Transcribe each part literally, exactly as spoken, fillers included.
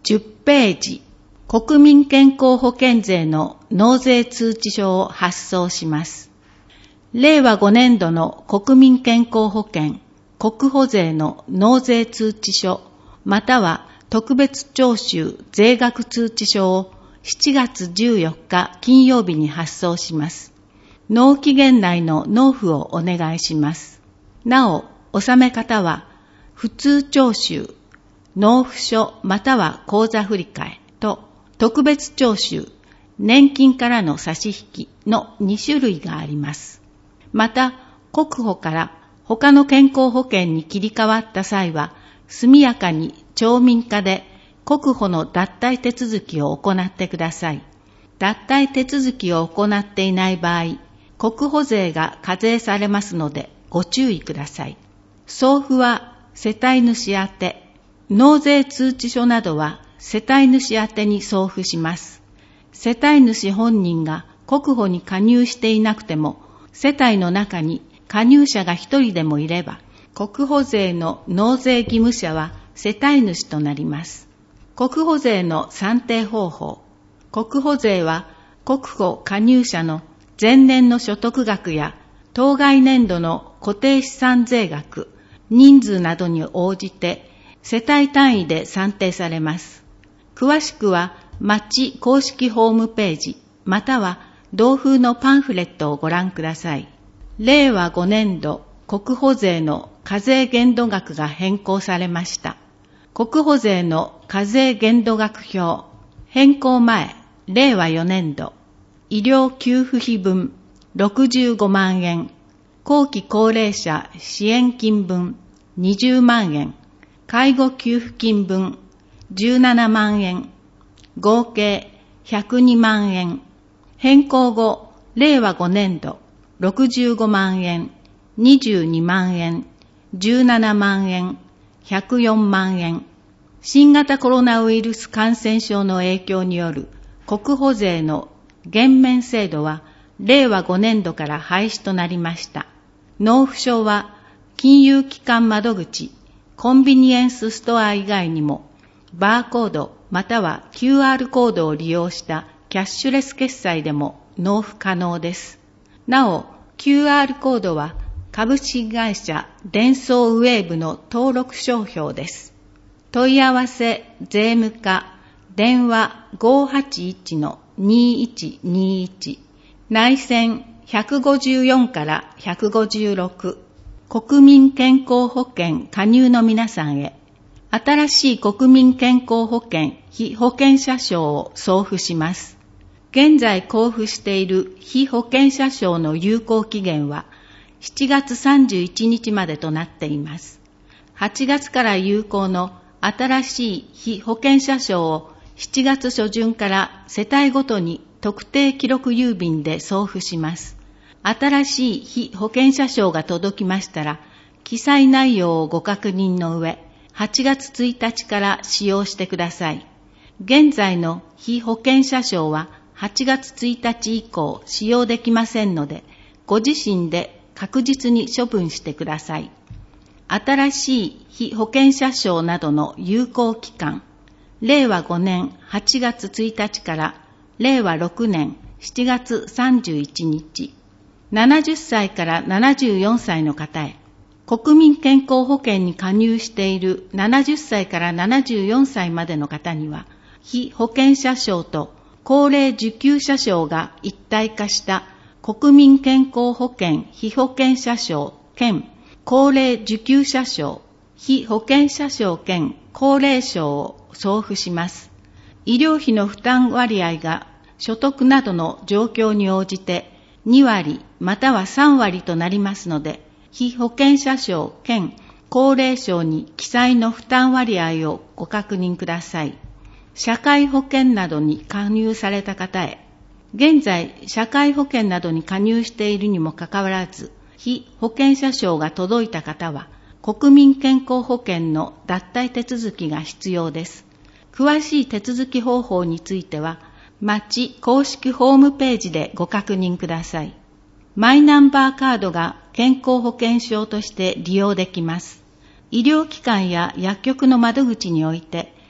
じゅっページ、国民健康保険税の納税通知書を発送します。れいわごねんどの国民健康保険、国保税の納税通知書、または特別徴収税額通知書をしちがつじゅうよっか金曜日に発送します。納期限内の納付をお願いします。なお、納め方は、普通徴収、納付書または口座振替と、特別徴収、年金からの差し引きのにしゅるいがあります。また、国保から他の健康保険に切り替わった際は、速やかに町民課で国保の脱退手続きを行ってください。脱退手続きを行っていない場合、国保税が課税されますのでご注意ください。送付は世帯主宛て、納税通知書などは世帯主宛てに送付します。世帯主本人が国保に加入していなくても、世帯の中に加入者が一人でもいれば、国保税の納税義務者は世帯主となります。国保税の算定方法。国保税は国保加入者の前年の所得額や当該年度の固定資産税額、人数などに応じて世帯単位で算定されます。詳しくは町公式ホームページまたは同封のパンフレットをご覧ください。れいわごねんど国保税の課税限度額が変更されました。国保税の課税限度額表、変更前、れいわよねんど、医療給付費分ろくじゅうごまんえん、後期高齢者支援金分にじゅうまんえん、介護給付金分じゅうななまんえん、合計ひゃくにまんえん、変更後、れいわごねんど、ろくじゅうごまんえん、にじゅうにまんえん、じゅうななまんえん、ひゃくよんまんえん、新型コロナウイルス感染症の影響による国保税の減免制度はれいわごねんどから廃止となりました。納付書は金融機関窓口、コンビニエンスストア以外にもバーコードまたは キューアール コードを利用したキャッシュレス決済でも納付可能です。なお、キューアール コードは株式会社デンソーウェーブの登録商標です。問い合わせ税務課電話 ごーはちいちのにいちにいち 内線ひゃくごじゅうよんからひゃくごじゅうろく国民健康保険加入の皆さんへ新しい国民健康保険被保険者証を送付します。現在交付している被保険者証の有効期限はしちがつさんじゅういちにちまでとなっています。はちがつから有効の新しい被保険者証をしちがつしょじゅんから世帯ごとに特定記録郵便で送付します。新しい被保険者証が届きましたら、記載内容をご確認の上、はちがつついたちから使用してください。現在の被保険者証ははちがつついたち以降使用できませんので、ご自身で確実に処分してください。新しい被保険者証などの有効期間、れいわごねんはちがつついたちかられいわろくねんしちがつさんじゅういちにち、ななじゅっさいからななじゅうよんさいの方へ、国民健康保険に加入しているななじゅっさいからななじゅうよんさいまでの方には、被保険者証と高齢受給者証が一体化した国民健康保険被保険者証兼高齢受給者証、被保険者証兼高齢証を送付します。医療費の負担割合が所得などの状況に応じてにわりまたはさんわりとなりますので、被保険者証兼高齢証に記載の負担割合をご確認ください。社会保険などに加入された方へ、現在社会保険などに加入しているにもかかわらず、被保険者証が届いた方は、国民健康保険の脱退手続きが必要です。詳しい手続き方法については、町公式ホームページでご確認ください。マイナンバーカードが健康保険証として利用できます。医療機関や薬局の窓口において、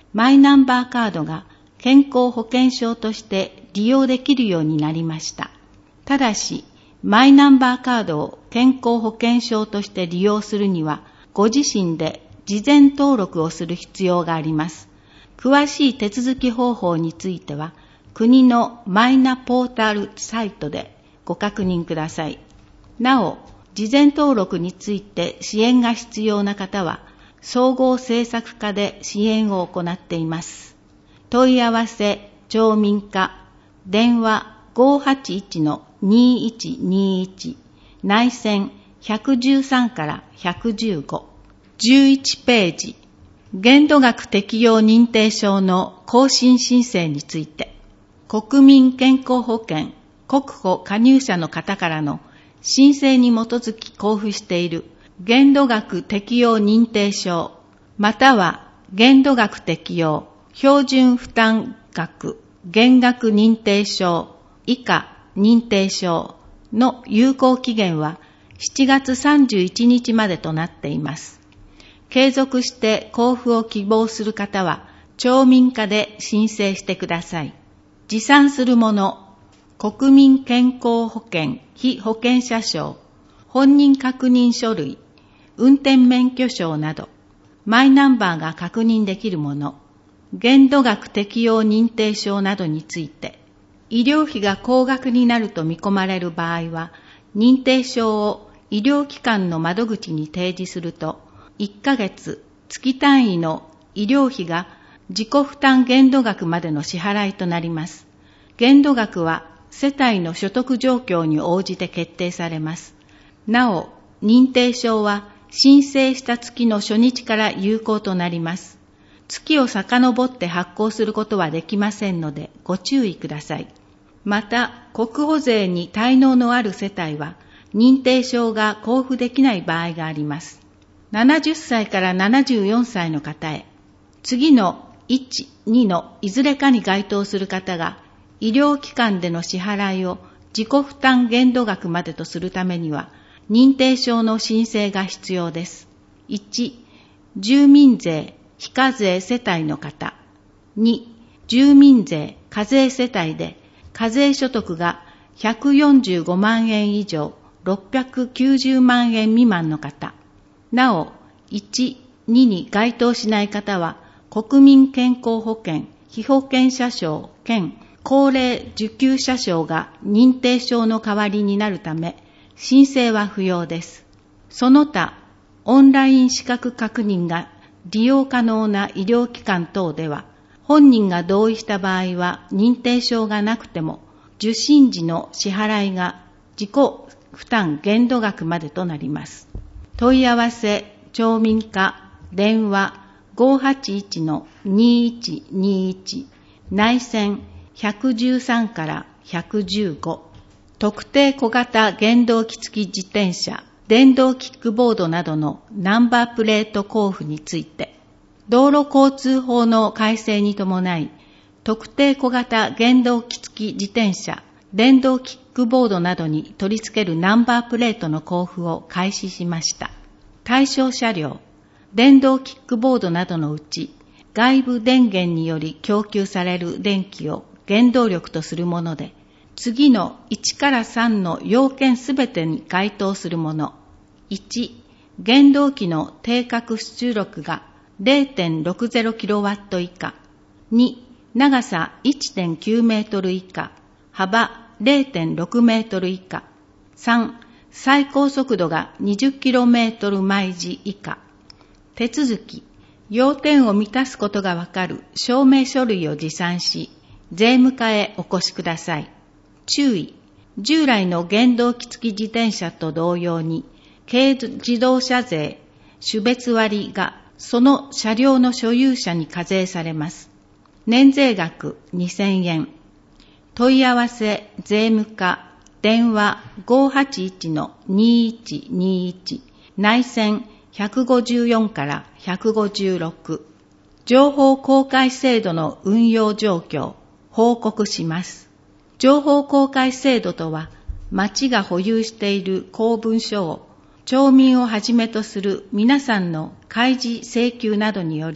マイナンバーカードが健康保険証として利用できるようになりました。ただし、マイナンバーカードを健康保険証として利用するには、ご自身で事前登録をする必要があります。詳しい手続き方法については、国のマイナポータルサイトでご確認ください。なお、事前登録について支援が必要な方は、総合政策課で支援を行っています。問い合わせ、町民課、電話 ごーはちいちのにーいちにーいち、内線ひゃくじゅうさんからひゃくじゅうご、じゅういちページ、限度額適用認定証の更新申請について、国民健康保険国保加入者の方からの申請に基づき交付している限度額適用認定証、または限度額適用標準負担額減額認定証以下認定証の有効期限はしちがつさんじゅういちにちまでとなっています。継続して交付を希望する方は、町民課で申請してください。持参するもの、国民健康保険被保険者証、本人確認書類、運転免許証など、マイナンバーが確認できるもの、限度額適用認定証などについて、医療費が高額になると見込まれる場合は、認定証を医療機関の窓口に提示すると、いっかげつ月単位の医療費が自己負担限度額までの支払いとなります。限度額は世帯の所得状況に応じて決定されます。なお、認定証は申請した月の初日から有効となります。月を遡って発行することはできませんのでご注意ください。また、国保税に滞納のある世帯は認定証が交付できない場合があります。ななじゅっさいからななじゅうよんさいの方へ、次のいち、にのいずれかに該当する方が医療機関での支払いを自己負担限度額までとするためには認定証の申請が必要です。いち、住民税非課税世帯の方。に、住民税課税世帯で課税所得がひゃくよんじゅうごまんえん以上ろっぴゃくきゅうじゅうまんえん未満の方。なお、いち、にに該当しない方は、国民健康保険被保険者証兼高齢受給者証が認定証の代わりになるため、申請は不要です。その他、オンライン資格確認が利用可能な医療機関等では、本人が同意した場合は認定証がなくても、受診時の支払いが自己負担限度額までとなります。問い合わせ、町民課、電話 ごーはちいちのにーいちにーいち、内線ひゃくじゅうさんからひゃくじゅうご、特定小型原動機付き自転車、電動キックボードなどのナンバープレート交付について、道路交通法の改正に伴い、特定小型原動機付き自転車、電動キックボードなどに取り付けるナンバープレートの交付を開始しました。対象車両、電動キックボードなどのうち、外部電源により供給される電気を原動力とするもので、次のいちからさんの要件すべてに該当するもの。いち、原動機の定格出力が れいてんろくぜろキロワット 以下。に、長さ いってんきゅうメートル以下。幅 れいてんろくメートル以下。さん、最高速度が にじゅっキロメートル毎時以下。手続き、要点を満たすことがわかる証明書類を持参し、税務課へお越しください。注意、従来の原動機付き自転車と同様に、軽自動車税、種別割がその車両の所有者に課税されます。年税額にせんえん。問い合わせ、税務課、電話 ごーはちいちのにーいちにーいち、内線ひゃくごじゅうよんからひゃくごじゅうろく。情報公開制度の運用状況、報告します。情報公開制度とは、町が保有している公文書を、町民をはじめとする皆さんの開示請求などにより、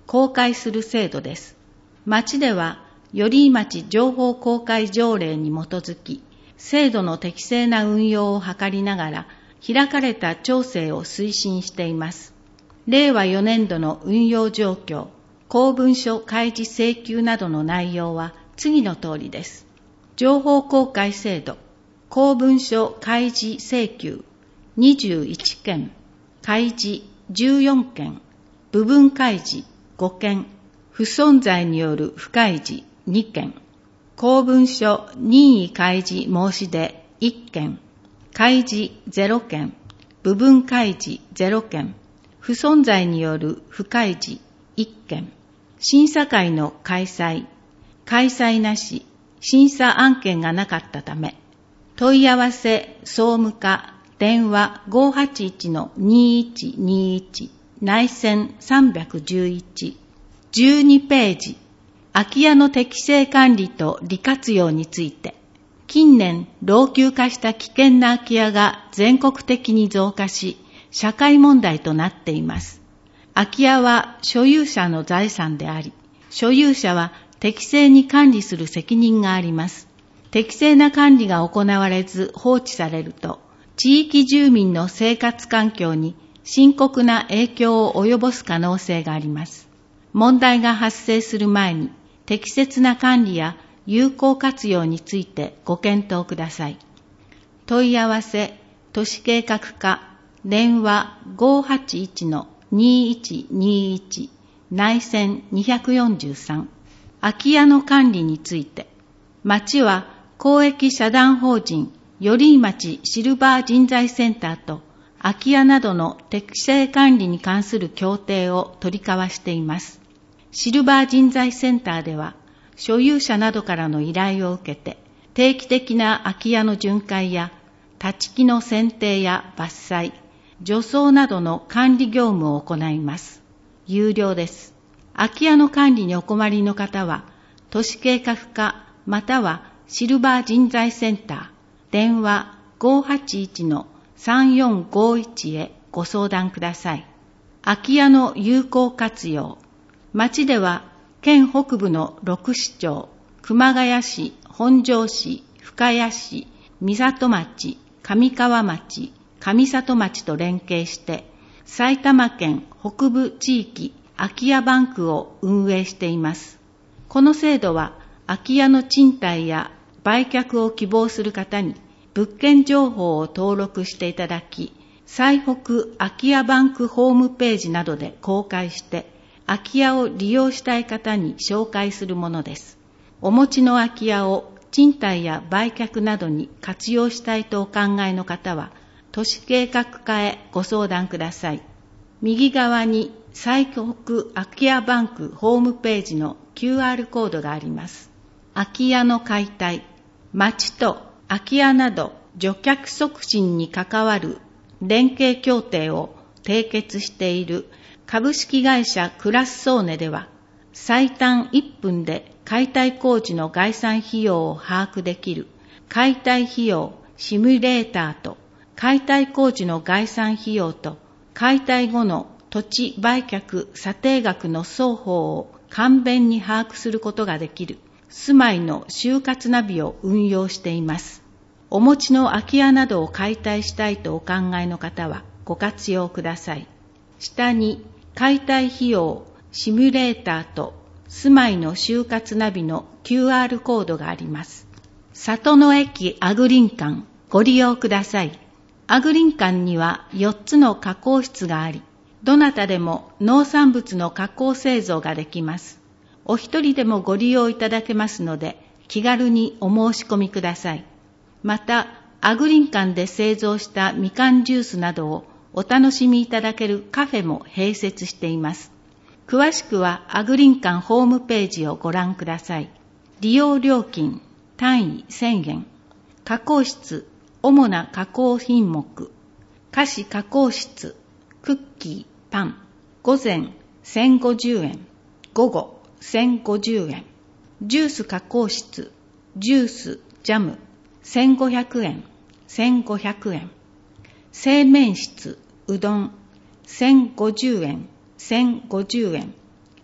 公開する制度です。町では、寄居町情報公開条例に基づき、制度の適正な運用を図りながら、開かれた町政を推進しています。れいわよねんどの運用状況、公文書開示請求などの内容は次の通りです。情報公開制度、公文書開示請求にじゅういっけん、開示じゅうよんけん、部分開示ごけん、不存在による不開示にけん、公文書任意開示申し出いっけん、開示ゼロけん、部分開示ゼロけん、不存在による不開示いっけん、審査会の開催、開催なし、審査案件がなかったため、問い合わせ総務課電話 ごーはちいちのにいちにいち 内線さんいちいち、じゅうにページ、空き家の適正管理と利活用について、近年老朽化した危険な空き家が全国的に増加し、社会問題となっています。空き家は所有者の財産であり、所有者は適正に管理する責任があります。適正な管理が行われず放置されると、地域住民の生活環境に深刻な影響を及ぼす可能性があります。問題が発生する前に、適切な管理や有効活用についてご検討ください。問い合わせ、都市計画課、電話 ごーはちいちのにいちにいち 内線によんさん、空き家の管理について、町は公益社団法人寄居町シルバー人材センターと空き家などの適正管理に関する協定を取り交わしています。シルバー人材センターでは、所有者などからの依頼を受けて、定期的な空き家の巡回や、立ち木の剪定や伐採、除草などの管理業務を行います。有料です。空き家の管理にお困りの方は、都市計画課またはシルバー人材センター、電話 ごーはちいちのさんよんごいち へご相談ください。空き家の有効活用。町では、県北部のろく市町、熊谷市、本庄市、深谷市、三里町、上川町、上里町と連携して、埼玉県北部地域空き家バンクを運営しています。この制度は、空き家の賃貸や売却を希望する方に物件情報を登録していただき、最北空き家バンクホームページなどで公開して、空き家を利用したい方に紹介するものです。お持ちの空き家を賃貸や売却などに活用したいとお考えの方は、都市計画課へご相談ください。右側に最北空き家バンクホームページの キューアール コードがあります。空き家の解体、町と空き家など除却促進に関わる連携協定を締結している株式会社クラスソーネでは、最短いっぷんで解体工事の概算費用を把握できる解体費用シミュレーターと、解体工事の概算費用と解体後の土地売却査定額の双方を簡便に把握することができる住まいの就活ナビを運用しています。お持ちの空き家などを解体したいとお考えの方はご活用ください。下に解体費用シミュレーターと住まいの就活ナビの キューアール コードがあります。里の駅アグリン館ご利用ください。アグリン館にはよっつの加工室があり、どなたでも農産物の加工製造ができます。お一人でもご利用いただけますので、気軽にお申し込みください。また、アグリン館で製造したみかんジュースなどをお楽しみいただけるカフェも併設しています。詳しくはアグリン館ホームページをご覧ください。利用料金、単位せんえん。加工室、主な加工品目。菓子加工室、クッキー、パン。午前せんごじゅうえん。午後せんごじゅうえん。ジュース加工室、ジュース、ジャム。せんごひゃくえん。せんごひゃくえん。製麺室、うどん。せんごじゅうえん。せんごじゅうえん。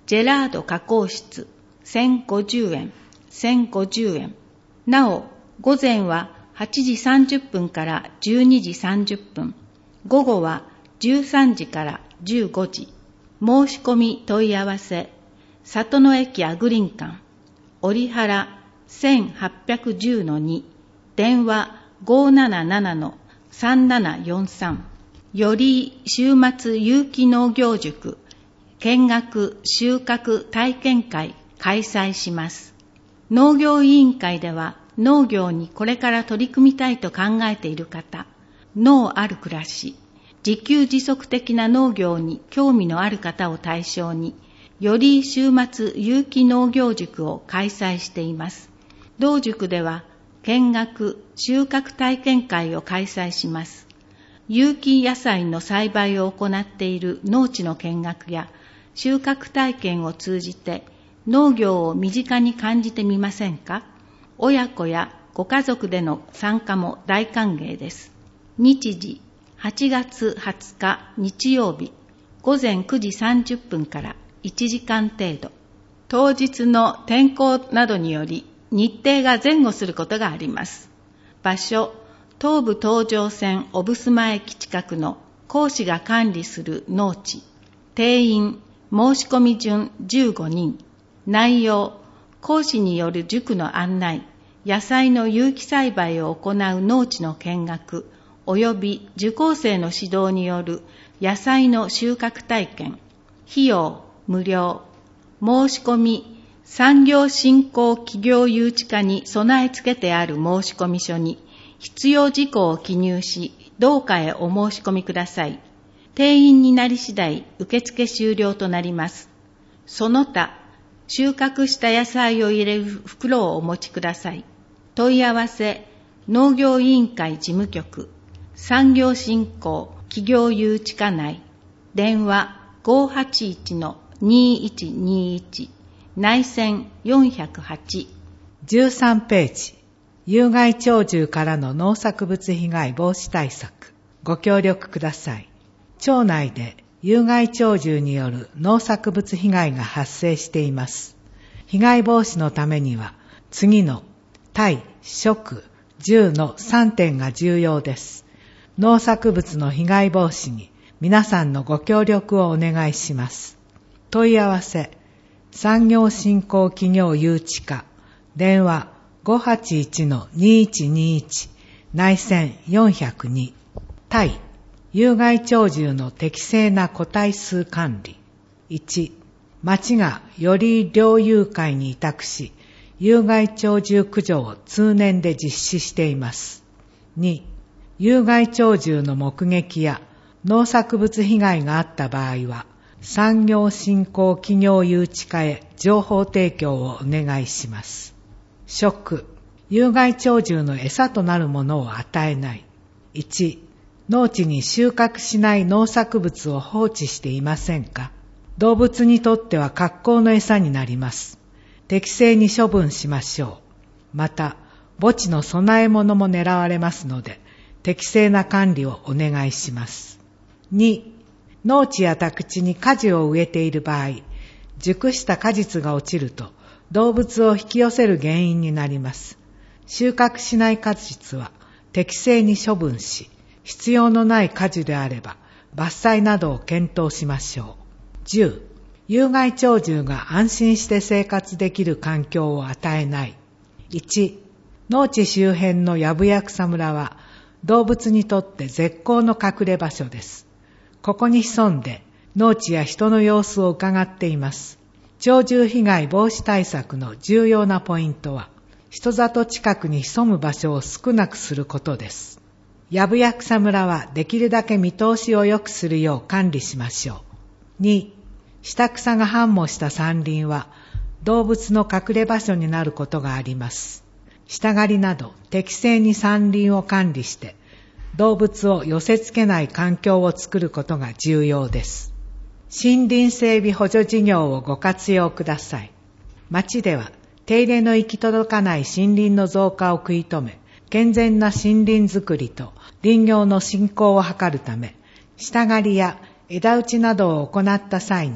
ジェラード加工室せんごじゅうえん、せんごじゅうえん。なお、午前ははちじさんじゅっぷんからじゅうにじさんじゅっぷん、午後はじゅうさんじからじゅうごじ。申し込み問い合わせ、里の駅アグリン館、折原せんはっぴゃくじゅうのに、電話 ごーななななのさんななよんさん。より週末有機農業塾見学収穫体験会開催します。農業委員会では農業にこれから取り組みたいと考えている方、農ある暮らし、自給自足的な農業に興味のある方を対象に、より週末有機農業塾を開催しています。同塾では見学収穫体験会を開催します。有機野菜の栽培を行っている農地の見学や収穫体験を通じて農業を身近に感じてみませんか？親子やご家族での参加も大歓迎です。日時はちがつはつか日曜日、午前くじさんじゅっぷんからいちじかん程度。当日の天候などにより日程が前後することがあります。場所、東武東上線小布須駅近くの講師が管理する農地。定員、申し込み順じゅうごにん。内容、講師による塾の案内、野菜の有機栽培を行う農地の見学、及び受講生の指導による野菜の収穫体験。費用、無料。申し込み、産業振興企業誘致課に備え付けてある申込書に必要事項を記入し、同課へお申し込みください。定員になり次第、受付終了となります。その他、収穫した野菜を入れる袋をお持ちください。問い合わせ、農業委員会事務局、産業振興企業誘致課内、電話 ごーはちいちのにいちにいち、内線よんひゃくはち。 じゅうさんページ、有害鳥獣からの農作物被害防止対策。ご協力ください。町内で有害鳥獣による農作物被害が発生しています。被害防止のためには、次の対、食、獣のさんてんが重要です。農作物の被害防止に皆さんのご協力をお願いします。問い合わせ、産業振興企業誘致課、電話 ごーはちいちのにいちにいち、内線よんひゃくに。対、有害鳥獣の適正な個体数管理。いち、町がより猟友会に委託し、有害鳥獣駆除を通年で実施しています。に、有害鳥獣の目撃や農作物被害があった場合は、産業振興企業誘致課へ情報提供をお願いします。食、有害鳥獣の餌となるものを与えない。いち、農地に収穫しない農作物を放置していませんか？動物にとっては格好の餌になります。適正に処分しましょう。また、墓地の供え物も狙われますので、適正な管理をお願いします。に、農地や宅地に果樹を植えている場合、熟した果実が落ちると動物を引き寄せる原因になります。収穫しない果実は適正に処分し、必要のない果樹であれば伐採などを検討しましょう。じゅう、有害鳥獣が安心して生活できる環境を与えない。いち、農地周辺のやぶや草むらは動物にとって絶好の隠れ場所です。ここに潜んで農地や人の様子を伺っています。鳥獣被害防止対策の重要なポイントは、人里近くに潜む場所を少なくすることです。やぶや草むらはできるだけ見通しを良くするよう管理しましょう。に、下草が繁茂した山林は動物の隠れ場所になることがあります。下刈りなど適正に山林を管理して動物を寄せ付けない環境を作ることが重要です。森林整備補助事業をご活用ください。町では手入れの行き届かない森林の増加を食い止め、健全な森林づくりと林業の振興を図るため、下刈りや枝打ちなどを行った際に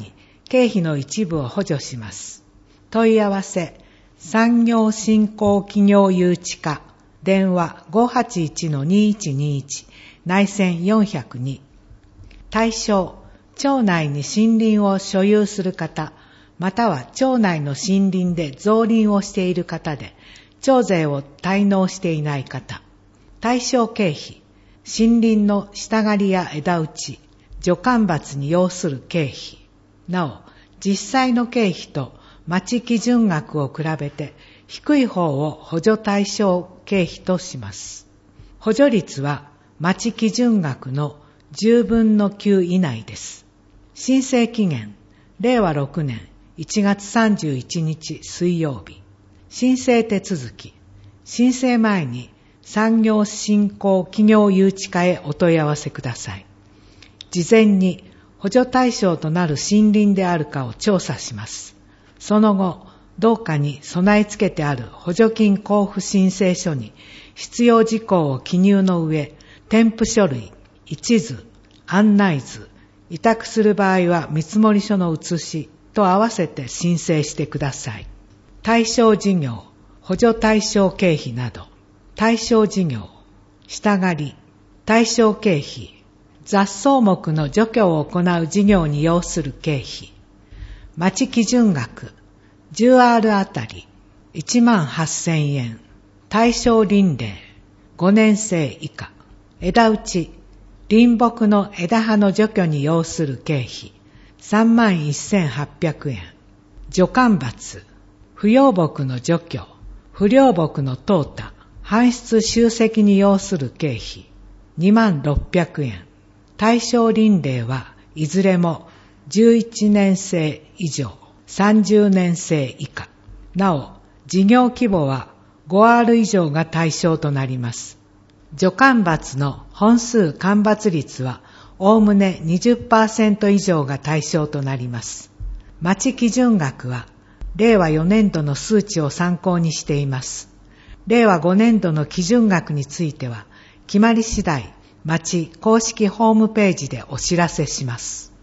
経費の一部を補助します。問い合わせ、産業振興企業誘致課、電話 ごーはちいちのにいちにいち、内線よんひゃくに。対象、町内に森林を所有する方、または町内の森林で造林をしている方で、町税を滞納していない方。対象経費、森林の下刈りや枝打ち、除間伐に要する経費。なお、実際の経費と町基準額を比べて低い方を補助対象経費とします。補助率は町基準額のじゅうぶんのきゅう以内です。申請期限、れいわろくねんいちがつさんじゅういちにち水曜日。申請手続き、申請前に産業振興企業誘致課へお問い合わせください。事前に補助対象となる森林であるかを調査します。その後、同課に備え付けてある補助金交付申請書に必要事項を記入の上、添付書類、一図、案内図、委託する場合は見積書の写しと合わせて申請してください。対象事業、補助対象経費など、対象事業、下刈り、対象経費、雑草木の除去を行う事業に要する経費、町基準額、じゅうアール あたりいちまんはっせんえん、対象林齢、ごねんせい以下、枝打ち、林木の枝葉の除去に要する経費、さんまんせんはっぴゃくえん、除間伐、不要木の除去、不良木の淘汰、搬出集積に要する経費、にまんろっぴゃくえん、対象林齢はいずれもじゅういちねんせい以上、さんじゅうねんせい以下。なお、事業規模は ごアール 以上が対象となります。除間伐の本数間伐率はおおむね にじゅっパーセント 以上が対象となります。町基準額はれいわよねんどの数値を参考にしています。れいわごねんどの基準額については決まり次第、町公式ホームページでお知らせします。